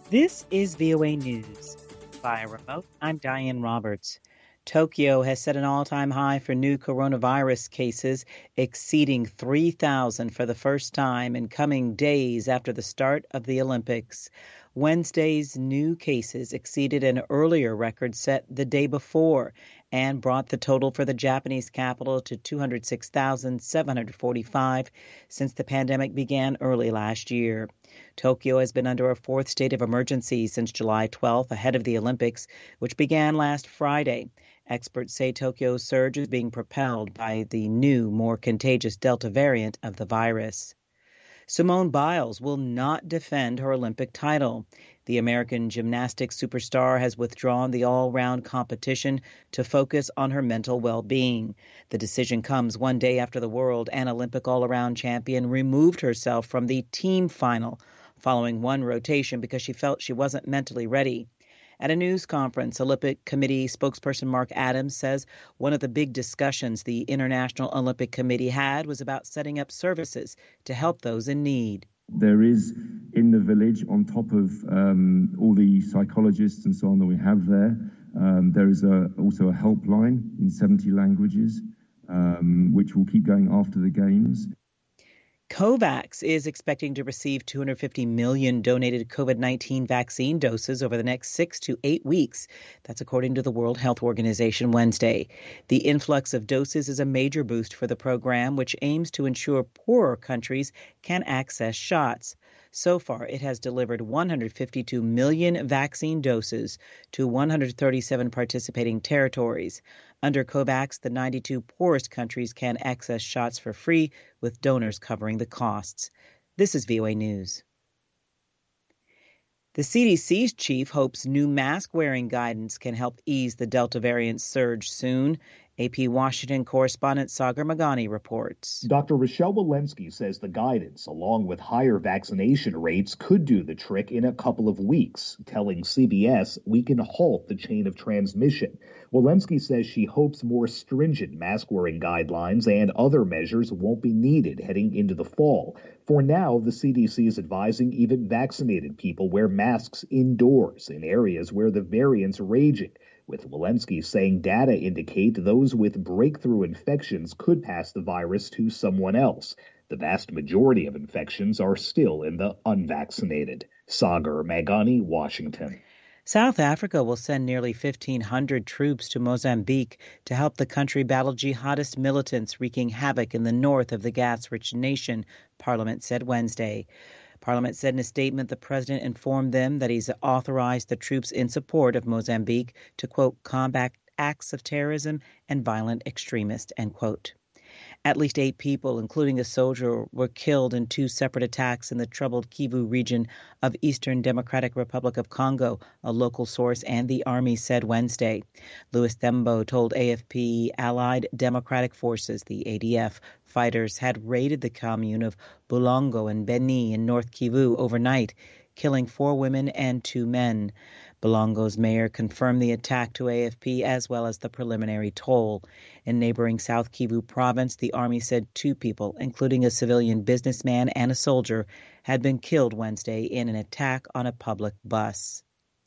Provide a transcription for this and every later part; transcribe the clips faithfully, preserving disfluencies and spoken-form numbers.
This is V O A News. Via remote, I'm Diane Roberts. Tokyo has set an all-time high for new coronavirus cases, exceeding three thousand for the first time in coming days after the start of the Olympics. Wednesday's new cases exceeded an earlier record set the day before and brought the total for the Japanese capital to two hundred six thousand seven hundred forty-five since the pandemic began early last year. Tokyo has been under a fourth state of emergency since July twelfth, ahead of the Olympics, which began last Friday. Experts say Tokyo's surge is being propelled by the new, more contagious Delta variant of the virus. Simone Biles will not defend her Olympic title. The American gymnastics superstar has withdrawn the all-round competition to focus on her mental well-being. The decision comes one day after the world and Olympic all-around champion removed herself from the team final following one rotation because she felt she wasn't mentally ready. At a news conference, Olympic Committee spokesperson Mark Adams says one of the big discussions the International Olympic Committee had was about setting up services to help those in need. There is in the village, on top of um, all the psychologists and so on that we have there, um, there is a, also a helpline in seventy languages, um, which will keep going after the games. COVAX is expecting to receive two hundred fifty million donated COVID nineteen vaccine doses over the next six to eight weeks. That's according to the World Health Organization Wednesday. The influx of doses is a major boost for the program, which aims to ensure poorer countries can access shots. So far, it has delivered one hundred fifty-two million vaccine doses to one hundred thirty-seven participating territories. Under COVAX, the ninety-two poorest countries can access shots for free, with donors covering the costs. This is V O A News. The C D C's chief hopes new mask-wearing guidance can help ease the Delta variant surge soon. A P Washington correspondent Sagar Meghani reports. Doctor Rochelle Walensky says the guidance, along with higher vaccination rates, could do the trick in a couple of weeks, telling C B S we can halt the chain of transmission. Walensky says she hopes more stringent mask-wearing guidelines and other measures won't be needed heading into the fall. For now, the C D C is advising even vaccinated people wear masks indoors in areas where the variant's raging, with Walensky saying data indicate those with breakthrough infections could pass the virus to someone else. The vast majority of infections are still in the unvaccinated. Sagar Meghani, Washington. South Africa will send nearly fifteen hundred troops to Mozambique to help the country battle jihadist militants wreaking havoc in the north of the gas-rich nation, Parliament said Wednesday. Parliament said in a statement the president informed them that he's authorized the troops in support of Mozambique to, quote, combat acts of terrorism and violent extremists, end quote. At least eight people, including a soldier, were killed in two separate attacks in the troubled Kivu region of Eastern Democratic Republic of Congo, a local source and the army said Wednesday. Louis Thembo told A F P Allied Democratic Forces, the A D F, fighters had raided the commune of Bulongo and Beni in North Kivu overnight, killing four women and two men. Bulongo's mayor confirmed the attack to A F P as well as the preliminary toll. In neighboring South Kivu province, the army said two people, including a civilian businessman and a soldier, had been killed Wednesday in an attack on a public bus.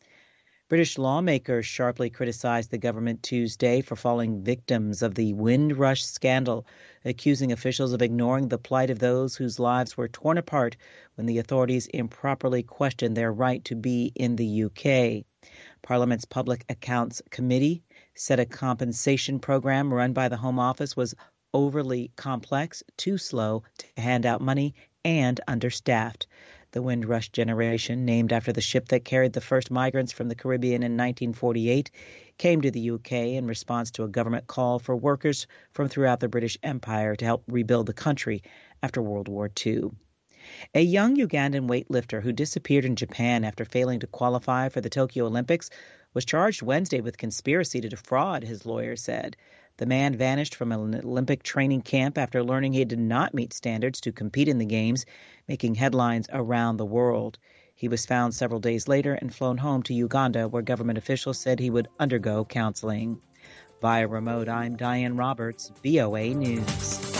British lawmakers sharply criticized the government Tuesday for falling victims of the Windrush scandal, accusing officials of ignoring the plight of those whose lives were torn apart when the authorities improperly questioned their right to be in the U K. Parliament's Public Accounts Committee said a compensation program run by the Home Office was overly complex, too slow to hand out money, and understaffed. The Windrush generation, named after the ship that carried the first migrants from the Caribbean in nineteen forty-eight, came to the U K in response to a government call for workers from throughout the British Empire to help rebuild the country after World War Two. A young Ugandan weightlifter who disappeared in Japan after failing to qualify for the Tokyo Olympics was charged Wednesday with conspiracy to defraud, his lawyer said. The man vanished from an Olympic training camp after learning he did not meet standards to compete in the Games, making headlines around the world. He was found several days later and flown home to Uganda, where government officials said he would undergo counseling. Via remote, I'm Diane Roberts, V O A News.